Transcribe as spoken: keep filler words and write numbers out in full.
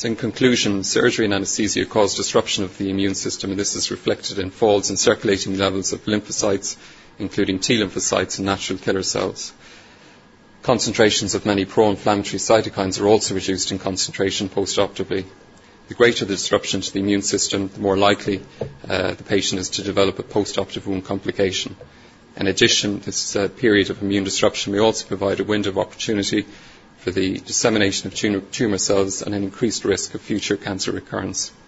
So in conclusion, surgery and anaesthesia cause disruption of the immune system, and this is reflected in falls in circulating levels of lymphocytes, including T lymphocytes and natural killer cells. Concentrations of many pro-inflammatory cytokines are also reduced in concentration post-operatively. The greater the disruption to the immune system, the more likely uh, the patient is to develop a post-operative wound complication. In addition, this uh, period of immune disruption may also provide a window of opportunity for the dissemination of tumour cells and an increased risk of future cancer recurrence.